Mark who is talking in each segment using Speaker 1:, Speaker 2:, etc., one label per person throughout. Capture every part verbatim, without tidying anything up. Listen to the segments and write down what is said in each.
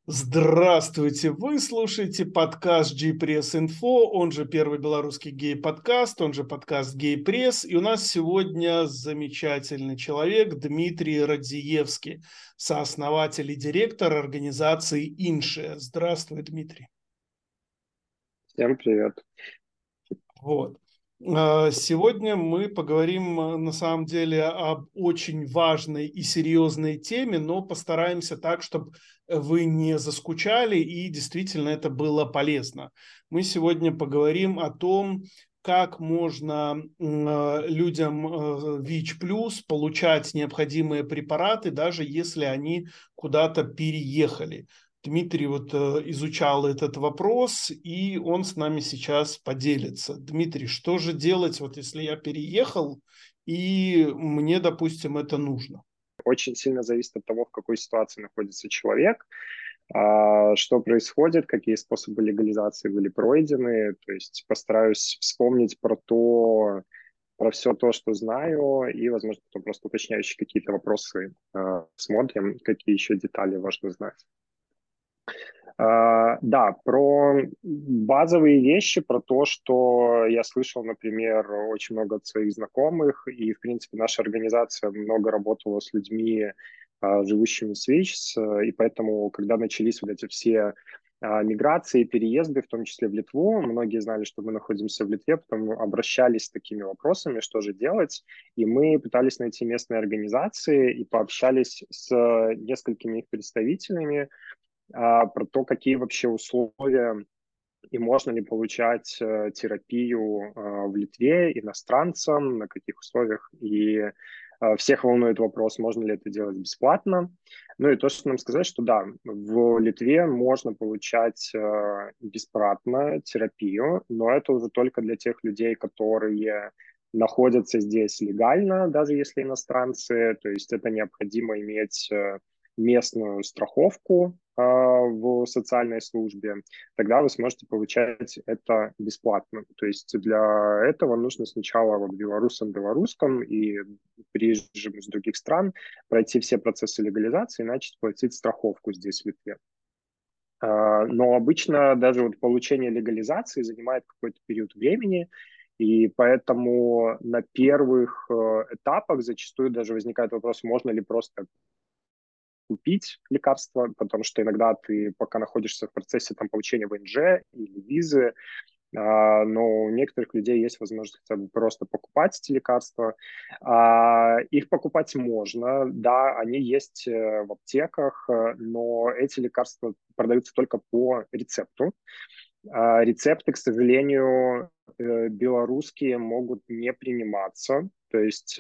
Speaker 1: Здравствуйте! Вы слушаете подкаст G-Press Info, он же первый белорусский гей-подкаст, он же подкаст Гей-пресс. И у нас сегодня замечательный человек Дмитрий Радзиевский, сооснователь и директор организации Иншия. Здравствуй, Дмитрий.
Speaker 2: Всем привет.
Speaker 1: Вот. А, Сегодня мы поговорим а, на самом деле об очень важной и серьезной теме, но постараемся так, чтобы вы не заскучали и действительно это было полезно. Мы сегодня поговорим о том, как можно м, а, людям а, ВИЧ плюс получать необходимые препараты, даже если они куда-то переехали. Дмитрий вот э, изучал этот вопрос, и он с нами сейчас поделится. Дмитрий, что же делать, вот если я переехал, и мне, допустим, это нужно?
Speaker 2: Очень сильно зависит от того, в какой ситуации находится человек, а, что происходит, какие способы легализации были пройдены. То есть постараюсь вспомнить про то, про все то, что знаю, и, возможно, потом просто уточняющие какие-то вопросы а, смотрим, какие еще детали важно знать. А, да, про базовые вещи, про то, что я слышал, например, очень много от своих знакомых, и, в принципе, наша организация много работала с людьми, а, живущими в СВИЧ, и поэтому, когда начались вот эти все а, миграции, переезды, в том числе в Литву, многие знали, что мы находимся в Литве, потом обращались с такими вопросами, что же делать, и мы пытались найти местные организации и пообщались с несколькими их представителями, а, про то, какие вообще условия и можно ли получать э, терапию э, в Литве иностранцам, на каких условиях. И э, всех волнует вопрос, можно ли это делать бесплатно. Ну и то, что нам сказать, что да, в Литве можно получать э, бесплатно терапию, но это уже только для тех людей, которые находятся здесь легально, даже если иностранцы. То есть это необходимо иметь э, местную страховку э, в социальной службе, тогда вы сможете получать это бесплатно. То есть для этого нужно сначала вот белорусам белорусском и приезжим из других стран пройти все процессы легализации и начать платить страховку здесь, в Литве. А, Но обычно даже вот получение легализации занимает какой-то период времени, и поэтому на первых э, этапах зачастую даже возникает вопрос, можно ли просто купить лекарства, потому что иногда ты пока находишься в процессе там, получения вэ эн жэ или визы, а, но у некоторых людей есть возможность хотя бы просто покупать эти лекарства. А, Их покупать можно, да, они есть э, в аптеках, э, но эти лекарства продаются только по рецепту. А Рецепты, к сожалению, э, белорусские могут не приниматься. То есть э,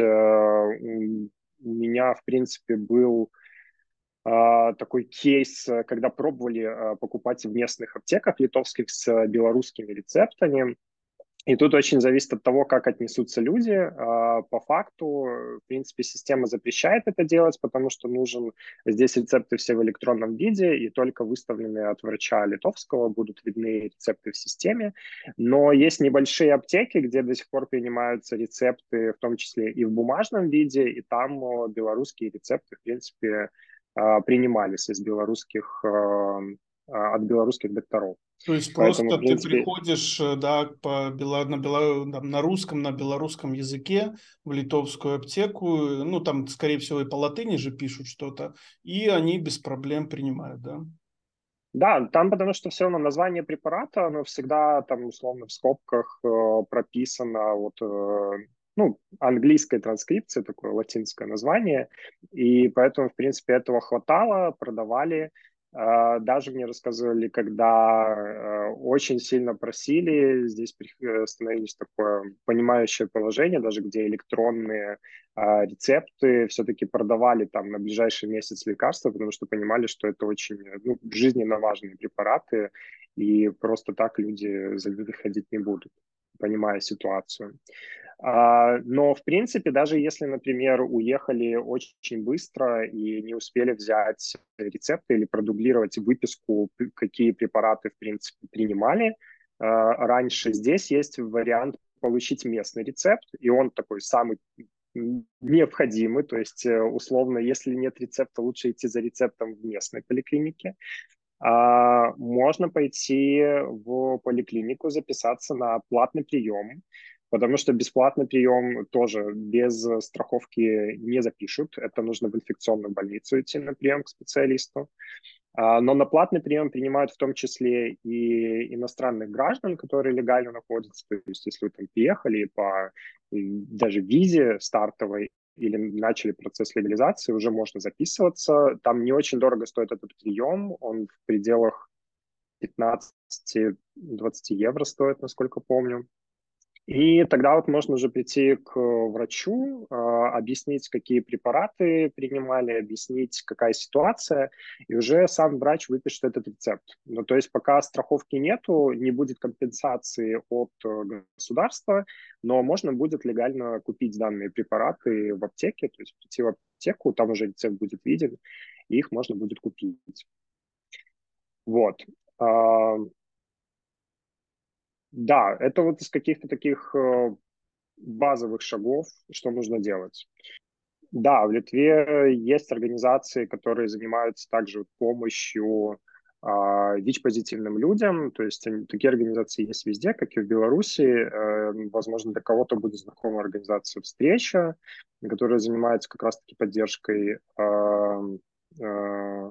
Speaker 2: у у меня, в принципе, был а, такой кейс, э, когда пробовали а, покупать в местных аптеках литовских с э, белорусскими рецептами. И тут очень зависит от того, как отнесутся люди. А, По факту, э, в принципе, система запрещает это делать, потому что нужен здесь рецепты все в электронном виде, и только выставленные от врача литовского будут видны рецепты в системе. Но есть небольшие аптеки, где до сих пор принимаются рецепты, в том числе и в бумажном виде, и там э, белорусские рецепты, в принципе, а, принимались из белорусских, а, а, от белорусских докторов.
Speaker 1: То есть
Speaker 2: Поэтому, в
Speaker 1: просто ты
Speaker 2: принципе,
Speaker 1: приходишь, э, да, по бело- на, бело- там, на русском, на белорусском языке в литовскую аптеку, э, ну там, скорее всего, и по латыни же пишут что-то, и они без проблем принимают, да?
Speaker 2: да, там потому что все равно название препарата, оно всегда там условно в скобках э, прописано вот, э, ну, английской транскрипции, такое латинское название, и поэтому, в принципе, этого хватало, продавали. Э, даже мне рассказывали, когда э, очень сильно просили, здесь при- э, становилось такое понимающее положение, даже где электронные а, рецепты все-таки продавали там на ближайший месяц лекарства, потому что понимали, что это очень ну, жизненно важные препараты, и просто так люди за ними ходить не будут, понимая ситуацию. А, Но, в принципе, даже если, например, уехали очень быстро и не успели взять рецепты или продублировать выписку, п- какие препараты, в принципе, принимали а, раньше, здесь есть вариант получить местный рецепт, и он такой самый необходимы. То есть, э, условно, если нет рецепта, лучше идти за рецептом в местной поликлинике. а, можно пойти в поликлинику, записаться на платный прием, потому что бесплатный прием тоже без страховки не запишут. Это нужно в инфекционную больницу идти на прием к специалисту. А, Но на платный прием принимают в том числе и иностранных граждан, которые легально находятся. То есть если вы там приехали по даже визе стартовой или начали процесс легализации, уже можно записываться. Там не очень дорого стоит этот прием, он в пределах пятнадцать-двадцать евро стоит, насколько помню. И тогда вот можно уже прийти к врачу, а, объяснить, какие препараты принимали, объяснить, какая ситуация, и уже сам врач выпишет этот рецепт. Ну, то есть пока страховки нету, не будет компенсации от э, государства, но можно будет легально купить данные препараты в аптеке, то есть прийти в аптеку, там уже рецепт будет виден, и их можно будет купить. Вот. А, Да, это вот из каких-то таких э, базовых шагов, что нужно делать. Да, в Литве есть организации, которые занимаются также вот помощью а, ВИЧ-позитивным людям. То есть они- такие организации есть везде, как и в Беларуси. Э, возможно, для кого-то будет знакома организация «Встреча», которая занимается как раз-таки поддержкой а, а,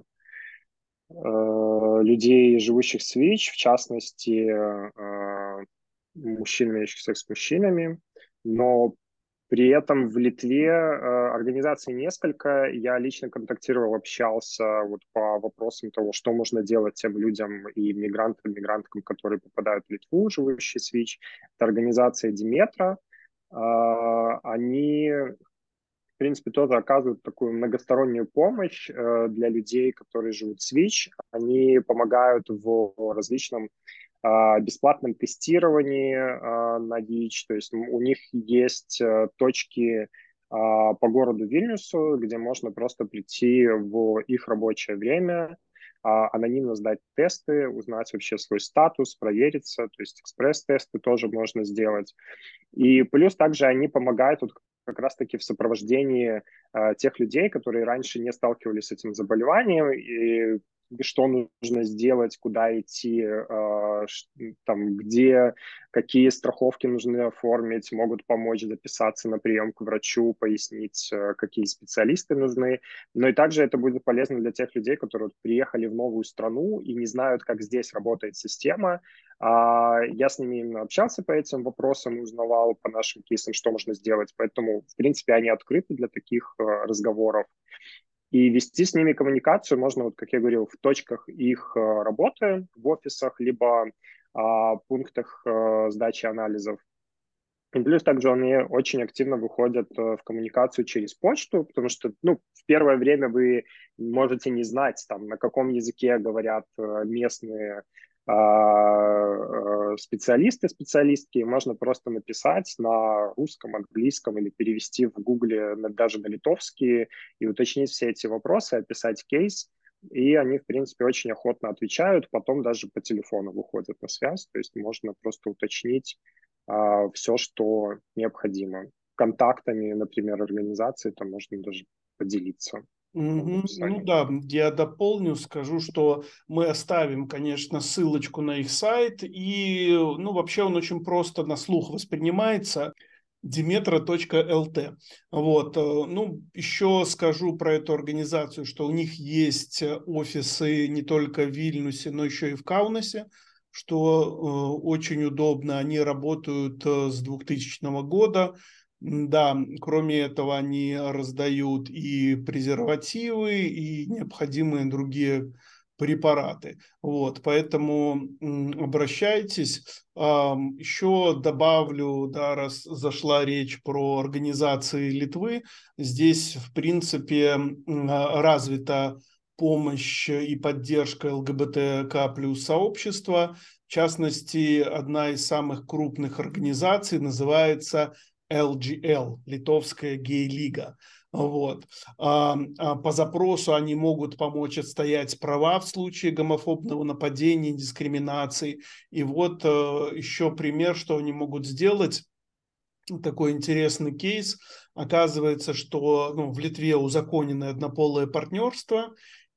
Speaker 2: а, людей, живущих с ВИЧ, в частности, а, мужчин, имеющих секс с мужчинами. Но при этом в Литве э, организаций несколько. Я лично контактировал, общался вот по вопросам того, что можно делать тем людям и мигрантам, мигранткам, которые попадают в Литву, живущие с ВИЧ. Это организация Диметра. Э, Они, в принципе, тоже оказывают такую многостороннюю помощь э, для людей, которые живут с ВИЧ. Они помогают в различном а, бесплатном тестировании а, на ВИЧ. То есть у них есть а, точки а, по городу Вильнюсу, где можно просто прийти в их рабочее время, а, анонимно сдать тесты, узнать вообще свой статус, провериться. То есть экспресс-тесты тоже можно сделать. И плюс также они помогают вот как раз-таки в сопровождении э, тех людей, которые раньше не сталкивались с этим заболеванием, и что нужно сделать, куда идти, э, там, где, какие страховки нужно оформить, могут помочь записаться на прием к врачу, пояснить, э, какие специалисты нужны. Но и также это будет полезно для тех людей, которые вот приехали в новую страну и не знают, как здесь работает система. А, Я с ними именно общался по этим вопросам, узнавал по нашим кейсам, что можно сделать. Поэтому, в принципе, они открыты для таких э, разговоров. И вести с ними коммуникацию можно, вот, как я говорил, в точках их э, работы, в офисах, либо а, пунктах э, сдачи анализов. И плюс также они очень активно выходят э, в коммуникацию через почту, потому что, ну, в первое время вы можете не знать, там, на каком языке говорят э, местные а, э, специалисты, специалистки, можно просто написать на русском, английском или перевести в Гугле на- даже на литовский и уточнить все эти вопросы, описать кейс, и они, в принципе, очень охотно отвечают, потом даже по телефону выходят на связь, то есть можно просто уточнить а, все, что необходимо. Контактами, например, организации, там можно даже поделиться в
Speaker 1: Мгм. Ну
Speaker 2: описании.
Speaker 1: да, я дополню, скажу, что мы оставим, конечно, ссылочку на их сайт, и, ну, вообще он очень просто на слух воспринимается, диметра точка эл ти. Вот, э, ну, еще скажу про эту организацию, что у них есть офисы не только в Вильнюсе, но еще и в Каунасе, что э, очень удобно. Они работают э, с двухтысячного года. Да, кроме этого они раздают и презервативы, и необходимые другие препараты. Вот, поэтому м, обращайтесь. Ам, Еще добавлю, да, раз зашла речь про организации Литвы, здесь, в принципе, м, а, развита помощь и поддержка эл гэ бэ тэ ка плюс сообщества. В частности, одна из самых крупных организаций называется эл джи эл, Литовская гей-лига. Вот. А, а по запросу они могут помочь отстоять права в случае гомофобного нападения, дискриминации. И вот э, еще пример, что они могут сделать. Такой интересный кейс. Оказывается, что ну, в Литве узаконено однополое партнерство,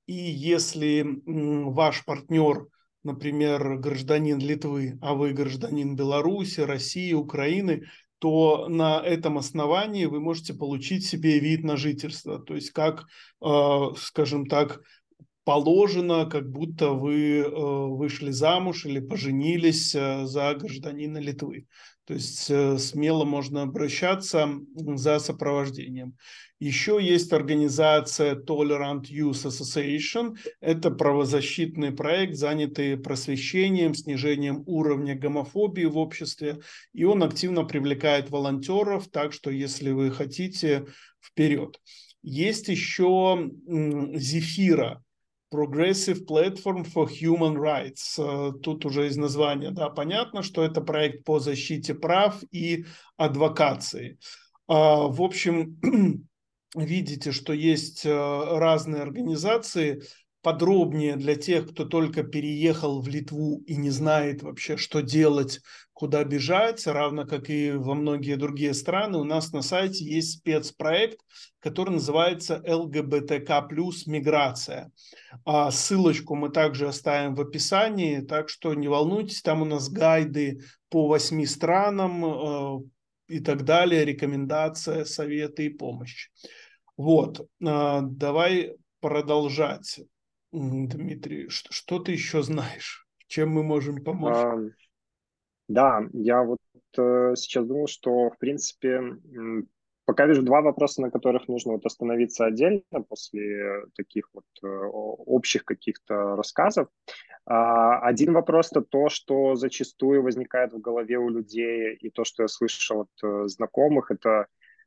Speaker 1: И если ваш партнер, например, гражданин Литвы, а вы гражданин Беларуси, России, Украины, то на этом основании вы можете получить себе вид на жительство. То есть как, скажем так, положено, как будто вы вышли замуж или поженились за гражданина Литвы. То есть смело можно обращаться за сопровождением. Еще есть организация Tolerant Youth Association. Это правозащитный проект, занятый просвещением, снижением уровня гомофобии в обществе. И он активно привлекает волонтеров, так что если вы хотите, вперед. Есть еще Зефира. Progressive Platform for Human Rights. Тут уже из названия, да, понятно, что это проект по защите прав и адвокации. В общем, видите, что есть разные организации. Подробнее для тех, кто только переехал в Литву и не знает вообще, что делать, куда бежать, равно как и во многие другие страны, у нас на сайте есть спецпроект, который называется эл гэ бэ тэ ка плюс миграция. А ссылочку мы также оставим в описании, так что не волнуйтесь, там у нас гайды по восьми странам э, и так далее, рекомендация, советы и помощь. Вот, э, давай продолжать. Дмитрий, что, что ты еще знаешь? Чем мы можем помочь?
Speaker 2: А, да, я вот э, сейчас думал, что, в принципе, м, пока вижу два вопроса, на которых нужно вот остановиться отдельно после таких вот э, о- общих каких-то рассказов. А, один вопрос — это то, что зачастую возникает в голове у людей, и то, что я слышал от э, знакомых, это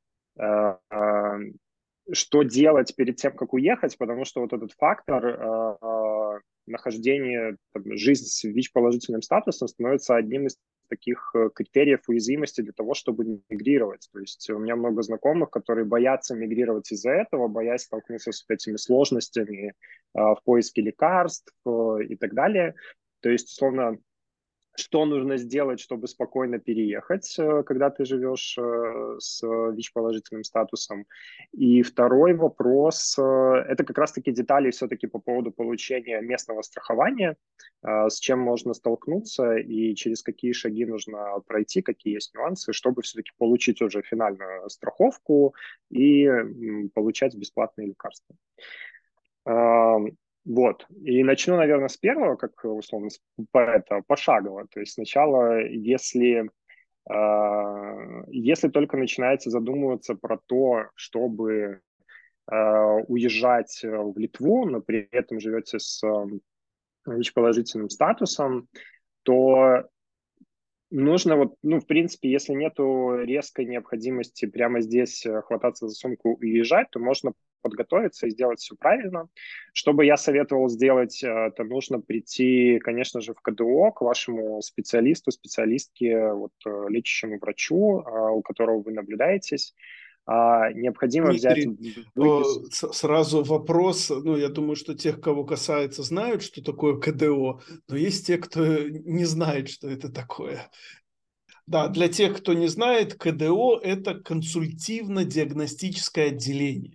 Speaker 2: э, э, что делать перед тем, как уехать, потому что вот этот фактор э, э, нахождения, там, жизнь с ВИЧ-положительным статусом становится одним из таких э, критериев уязвимости для того, чтобы мигрировать. То есть у меня много знакомых, которые боятся мигрировать из-за этого, боясь столкнуться с этими сложностями э, в поиске лекарств э, и так далее. То есть, условно, что нужно сделать, чтобы спокойно переехать, э, когда ты живешь э, с ВИЧ-положительным статусом. И второй вопрос, э, это как раз-таки детали все-таки по поводу получения местного страхования, э, с чем можно столкнуться и через какие шаги нужно пройти, какие есть нюансы, чтобы все-таки получить уже финальную страховку и м, получать бесплатные лекарства. Вот. И начну, наверное, с первого, как условно, по это, пошагово. То есть сначала, если, э, если только начинаете задумываться про то, чтобы э, уезжать в Литву, но при этом живете с э, ВИЧ-положительным статусом, то нужно вот, ну, в принципе, если нету резкой необходимости прямо здесь э, хвататься за сумку и уезжать, то можно подготовиться и сделать все правильно. Что бы я советовал сделать, э, это нужно прийти, конечно же, в ка дэ о к вашему специалисту, специалистке, вот, э, лечащему врачу, а, у которого вы наблюдаетесь. А, Необходимо взять
Speaker 1: Дмитрий, э,
Speaker 2: выписку.
Speaker 1: с- сразу вопрос, ну, я думаю, что тех, кого касается, знают, что такое ка дэ о, но есть те, кто не знает, что это такое. Да, для тех, кто не знает, ка дэ о – это консультивно-диагностическое отделение.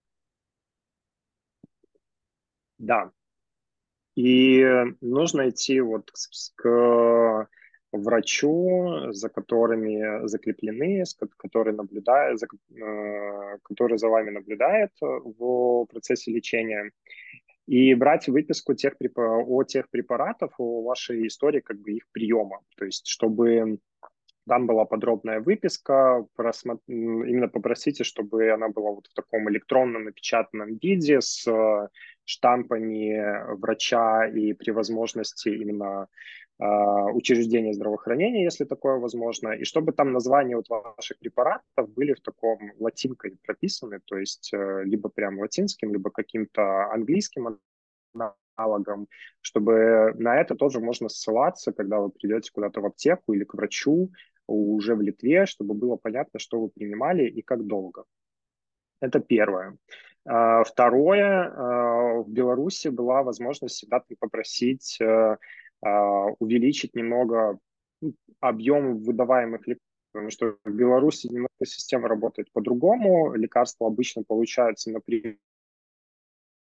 Speaker 2: Да, и нужно идти вот к, к врачу, за которыми закреплены, с ко- который наблюдает, за, э, который за вами наблюдает в процессе лечения, и брать выписку тех, препа- о тех препаратах, о вашей истории как бы их приема. То есть, чтобы там была подробная выписка, просмо... именно попросите, чтобы она была вот в таком электронном напечатанном виде с э, штампами врача и при возможности именно э, учреждения здравоохранения, если такое возможно, и чтобы там названия вот ваших препаратов были в таком латинкой прописаны, то есть э, либо прям латинским, либо каким-то английским аналогом, чтобы на это тоже можно ссылаться, когда вы придете куда-то в аптеку или к врачу уже в Литве, чтобы было понятно, что вы принимали и как долго. Это первое. А, Второе, а, в Беларуси была возможность всегда попросить а, а, увеличить немного ну, объем выдаваемых лекарств, потому что в Беларуси немного система работает по-другому. Лекарства обычно получаются на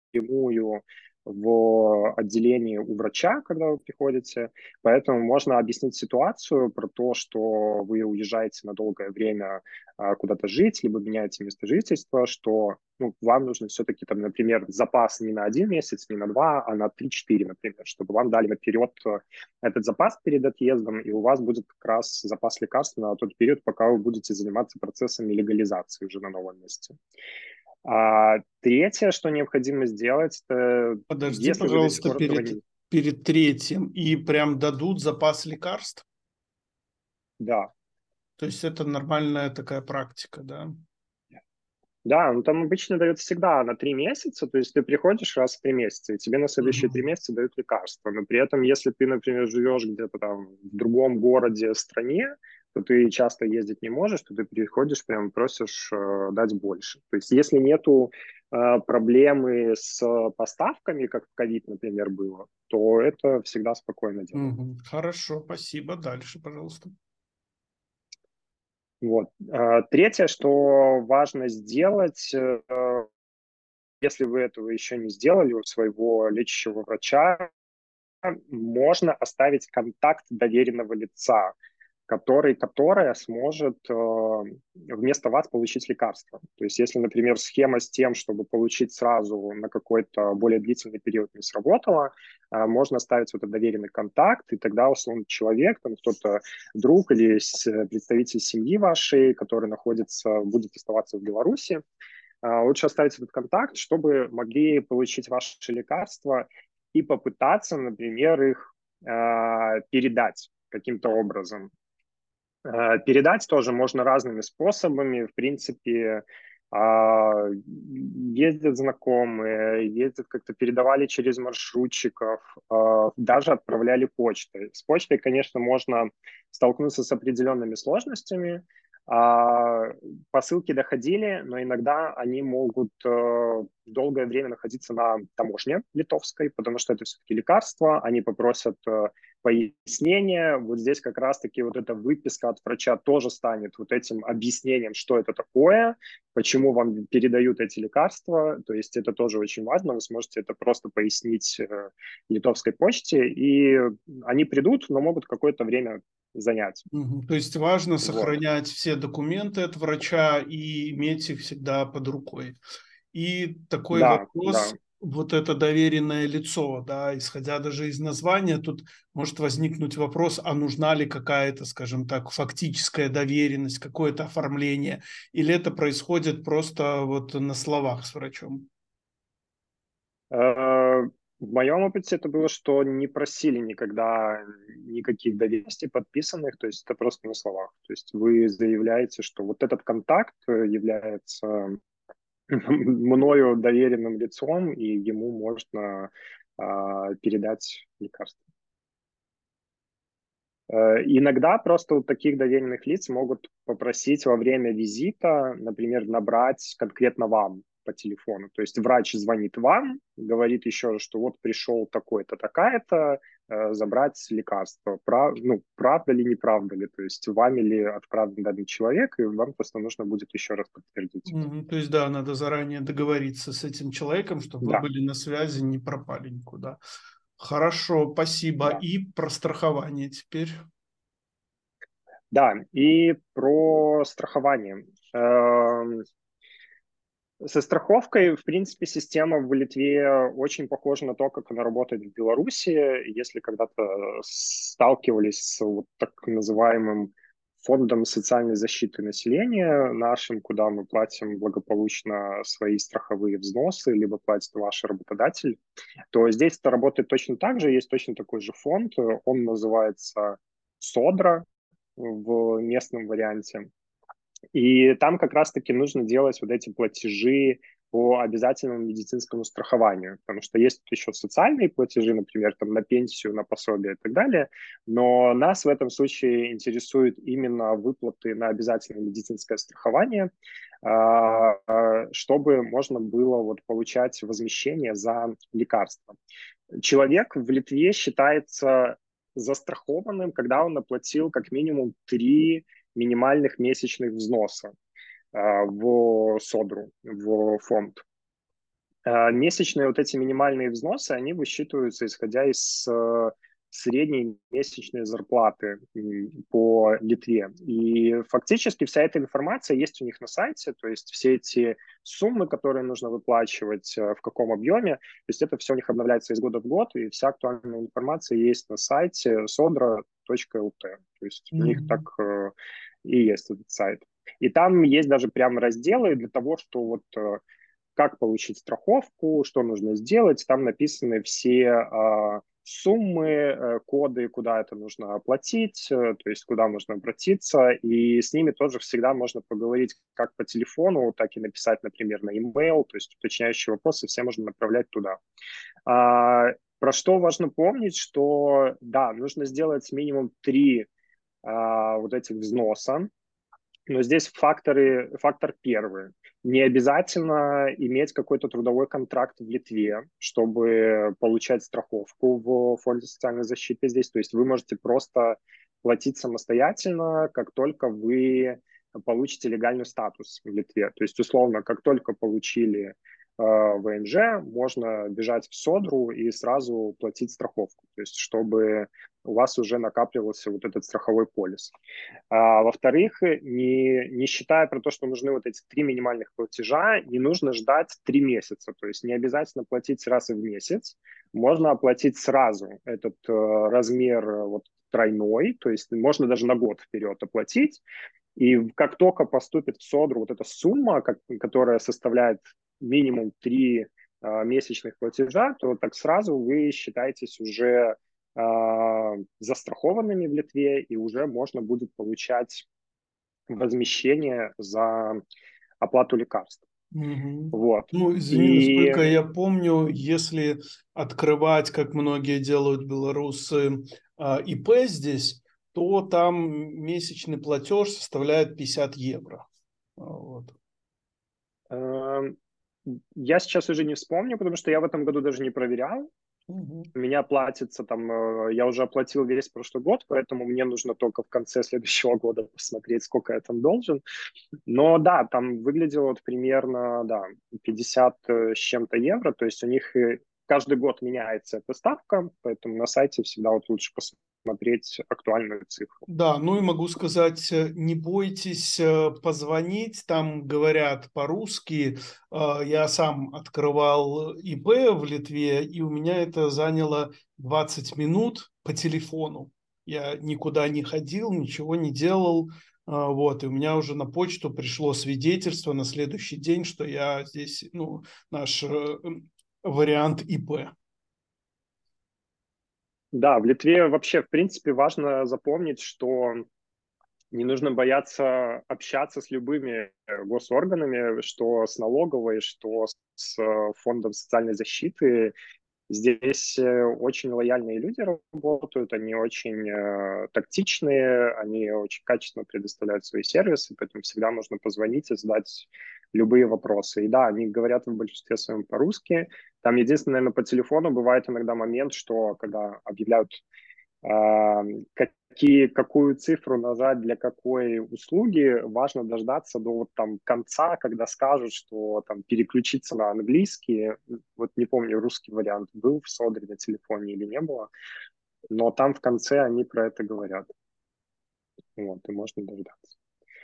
Speaker 2: напрямую в отделении у врача, когда вы приходите. Поэтому можно объяснить ситуацию про то, что вы уезжаете на долгое время а, куда-то жить, либо меняете место жительства, что ну, вам нужно все-таки, там, например, запас не на один месяц, не на два, а на три-четыре, например, чтобы вам дали наперед этот запас перед отъездом, и у вас будет как раз запас лекарств на тот период, пока вы будете заниматься процессами легализации уже на новом месте. А третье, что необходимо сделать, это
Speaker 1: Подожди,
Speaker 2: если вы до сих
Speaker 1: пожалуйста,
Speaker 2: пор этого
Speaker 1: перед,
Speaker 2: не...
Speaker 1: перед третьим. И прям дадут запас лекарств?
Speaker 2: Да,
Speaker 1: То есть это нормальная такая практика, да?
Speaker 2: да, ну там обычно дают всегда на три месяца, то есть ты приходишь раз в три месяца, и тебе на следующие три
Speaker 1: Мгм.
Speaker 2: месяца дают лекарства. Но при этом, если ты, например, живешь где-то там в другом городе, стране, то ты часто ездить не можешь, то ты приходишь, прям просишь э, дать больше. То есть если нету э, проблемы с поставками, как в ковид, например, было, то это всегда спокойно делать.
Speaker 1: Мгм. Хорошо, спасибо. Дальше, пожалуйста.
Speaker 2: Вот. А, Третье, что важно сделать, э, если вы этого еще не сделали у своего лечащего врача, можно оставить контакт доверенного лица, который, которая сможет э, вместо вас получить лекарство. То есть если, например, схема с тем, чтобы получить сразу на какой-то более длительный период не сработала, э, можно оставить вот этот доверенный контакт, и тогда, условно, человек, там кто-то, друг или с- представитель семьи вашей, который находится, будет оставаться в Беларуси, э, лучше оставить этот контакт, чтобы могли получить ваши лекарства и попытаться, например, их э, передать каким-то образом. Э, Передать тоже можно разными способами. В принципе, а, ездят знакомые, ездят как-то передавали через маршрутчиков, а, даже отправляли почтой. С почтой, конечно, можно столкнуться с определенными сложностями. А, Посылки доходили, но иногда они могут э, долгое время находиться на таможне литовской, потому что это все-таки лекарства. Они попросят э, пояснение. Вот здесь как раз-таки вот эта выписка от врача тоже станет вот этим объяснением, что это такое, почему вам передают эти лекарства. То есть это тоже очень важно. Вы сможете это просто пояснить э, литовской почте, и они придут, но могут какое-то время занять.
Speaker 1: Мгм. То есть важно
Speaker 2: Вот.
Speaker 1: сохранять все документы от врача и иметь их всегда под рукой. И такой
Speaker 2: Да, да.
Speaker 1: вопрос, вот это доверенное лицо, да, исходя даже из названия, тут может возникнуть вопрос, а нужна ли какая-то, скажем так, фактическая доверенность, какое-то оформление, или это происходит просто вот на словах с врачом?
Speaker 2: Э, В моем опыте это было, что не просили никогда никаких доверенностей подписанных, то есть это просто на словах. То есть вы заявляете, что вот этот контакт э, является мною доверенным лицом, и ему можно а, передать лекарство. Э, Иногда просто у таких доверенных лиц могут попросить во время визита, например, набрать конкретно вам по телефону. То есть врач звонит вам, говорит еще раз, что вот пришел такой-то, такая-то, э, забрать лекарство. Прав, ну, правда ли, неправда ли, то есть вами ли отправлен данный человек, и вам просто нужно будет еще раз подтвердить.
Speaker 1: Мгм. То есть, да, надо заранее договориться с этим человеком, чтобы вы
Speaker 2: Да,
Speaker 1: были на связи, не пропали никуда. Хорошо, спасибо.
Speaker 2: да.
Speaker 1: И про страхование теперь.
Speaker 2: Да, и про страхование. Эм, Со страховкой, в принципе, система в Литве очень похожа на то, как она работает в Беларуси. Если когда-то сталкивались с вот так называемым фондом социальной защиты населения нашим, куда мы платим благополучно свои страховые взносы, либо платит ваш работодатель, то здесь это работает точно так же. Есть точно такой же фонд. Он называется Содра в местном варианте. И там как раз-таки нужно делать вот эти платежи по обязательному медицинскому страхованию, потому что есть еще социальные платежи, например, там на пенсию, на пособие и так далее, но нас в этом случае интересуют именно выплаты на обязательное медицинское страхование, а, а, чтобы можно было вот получать возмещение за лекарства. Человек в Литве считается застрахованным, когда он оплатил как минимум три минимальных месячных взноса а, в Содру, в фонд. Месячные вот эти минимальные взносы, они высчитываются исходя из э, средней месячной зарплаты по Литве. И фактически вся эта информация есть у них на сайте, то есть все эти суммы, которые нужно выплачивать, э, в каком объеме, то есть это все у них обновляется из года в год, и вся актуальная информация есть на сайте sodra точка эл ти. То есть у них так
Speaker 1: Мгм.
Speaker 2: э, и есть этот сайт. И там есть даже прям разделы для того, что вот э, как получить страховку, что нужно сделать. Там написаны все э, суммы, э, коды, куда это нужно оплатить, э, то есть куда можно обратиться. И с ними тоже всегда можно поговорить как по телефону, так и написать, например, на e-mail, то есть уточняющие вопросы все можно направлять туда. А, про что важно помнить, что да, нужно сделать минимум три а, вот этих взноса. Но здесь факторы, фактор первый. Не обязательно иметь какой-то трудовой контракт в Литве, чтобы получать страховку в фонде социальной защиты здесь. То есть вы можете просто платить самостоятельно, как только вы получите легальный статус в Литве. То есть, условно, как только получили э, ВНЖ, можно бежать в Содру и сразу платить страховку. То есть, чтобы у вас уже накапливался вот этот страховой полис. А, во-вторых, не, не считая про то, что нужны вот эти три минимальных платежа, не нужно ждать три месяца. То есть не обязательно платить раз в месяц. Можно оплатить сразу этот э, размер э, вот, тройной, то есть можно даже на год вперед оплатить. И как только поступит в Содру вот эта сумма, как, которая составляет минимум три э, месячных платежа, то так сразу вы считаетесь уже э, застрахованными в Литве, и уже можно будет получать возмещение за оплату лекарств.
Speaker 1: Мгм.
Speaker 2: Вот.
Speaker 1: Ну, извини,
Speaker 2: И
Speaker 1: насколько я помню, если открывать, как многие делают белорусы, а, ИП здесь, то там месячный платеж составляет пятьдесят евро. А, Вот.
Speaker 2: э, я сейчас уже не вспомню, потому что я в этом году даже не проверял.
Speaker 1: Мгм.
Speaker 2: У меня платится там, э, я уже оплатил весь прошлый год, поэтому мне нужно только в конце следующего года посмотреть, сколько я там должен. Но да, там выглядело вот примерно, да, пятьдесят э, с чем-то евро, то есть у них э, каждый год меняется эта ставка, поэтому на сайте всегда вот лучше посмотреть актуальную цифру.
Speaker 1: Да, ну и могу сказать, э, не бойтесь э, позвонить, там говорят по-русски. Э, Я сам открывал ИП в Литве, и у меня это заняло двадцать минут по телефону. Я никуда не ходил, ничего не делал. А, Вот, и у меня уже на почту пришло свидетельство на следующий день, что я здесь, ну, наш э, вариант ИП.
Speaker 2: Да, в Литве вообще, в принципе, важно запомнить, что не нужно бояться общаться с любыми э, госорганами, что с налоговой, что с э, фондом социальной защиты. Здесь э, очень лояльные люди работают, они очень э, тактичные, они очень качественно предоставляют свои сервисы, поэтому всегда можно позвонить и задать любые вопросы. И да, они говорят в большинстве своем по-русски. Там единственное, наверное, по телефону бывает иногда момент, что когда объявляют а, какие, какую цифру нажать для какой услуги, важно дождаться до вот там конца, когда скажут, что там переключиться на английский. Вот не помню, русский вариант был в Содре на телефоне или не было, но там в конце они про это говорят. Вот, и можно дождаться.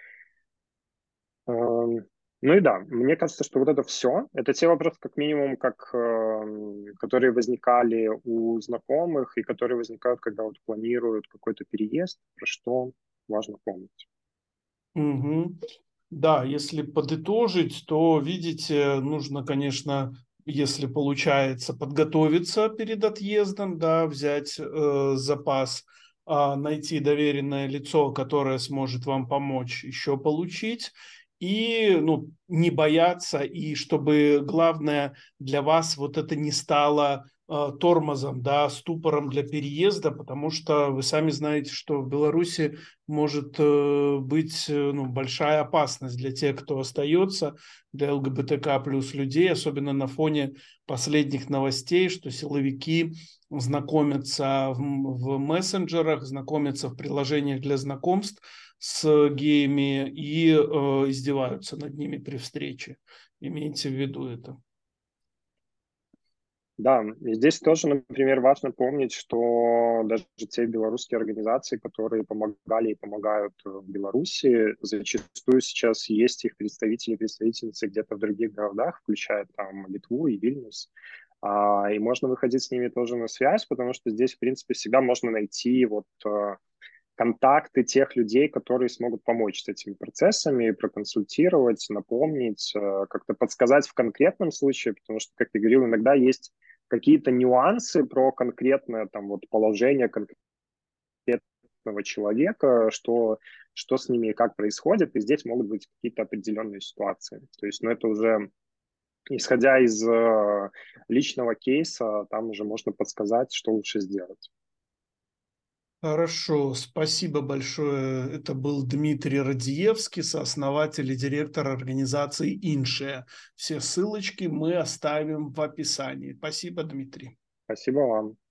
Speaker 2: Эм, Ну и да, мне кажется, что вот это все. Это те вопросы, как минимум, как, эм, которые возникали у знакомых и которые возникают, когда вот планируют какой-то переезд, про что важно помнить.
Speaker 1: Мгм. Да, если подытожить, то, видите, нужно, конечно, если получается, подготовиться перед отъездом, да, взять э, запас, а, найти доверенное лицо, которое сможет вам помочь еще получить, и ну, не бояться, и чтобы, главное, для вас вот это не стало э, тормозом, да, ступором для переезда, потому что вы сами знаете, что в Беларуси может э, быть э, ну, большая опасность для тех, кто остается, для ЛГБТК плюс людей, особенно на фоне последних новостей, что силовики знакомятся в, в мессенджерах, знакомятся в приложениях для знакомств с геями и э, издеваются над ними при встрече. Имейте в виду это.
Speaker 2: Да, и здесь тоже, например, важно помнить, что даже те белорусские организации, которые помогали и помогают в Беларуси, зачастую сейчас есть их представители и представительницы где-то в других городах, включая там Литву и Вильнюс. А, и можно выходить с ними тоже на связь, потому что здесь, в принципе, всегда можно найти вот э, контакты тех людей, которые смогут помочь с этими процессами, проконсультировать, напомнить, э, как-то подсказать в конкретном случае, потому что, как я говорил, иногда есть какие-то нюансы про конкретное там вот положение конкретного человека, что, что с ними и как происходит, и здесь могут быть какие-то определенные ситуации. То есть, ну, это уже исходя из э, личного кейса, там уже можно подсказать, что лучше сделать.
Speaker 1: Хорошо, спасибо большое. Это был Дмитрий Радиевский, сооснователь и директор организации «Иншия». Все ссылочки мы оставим в описании. Спасибо, Дмитрий.
Speaker 2: Спасибо вам.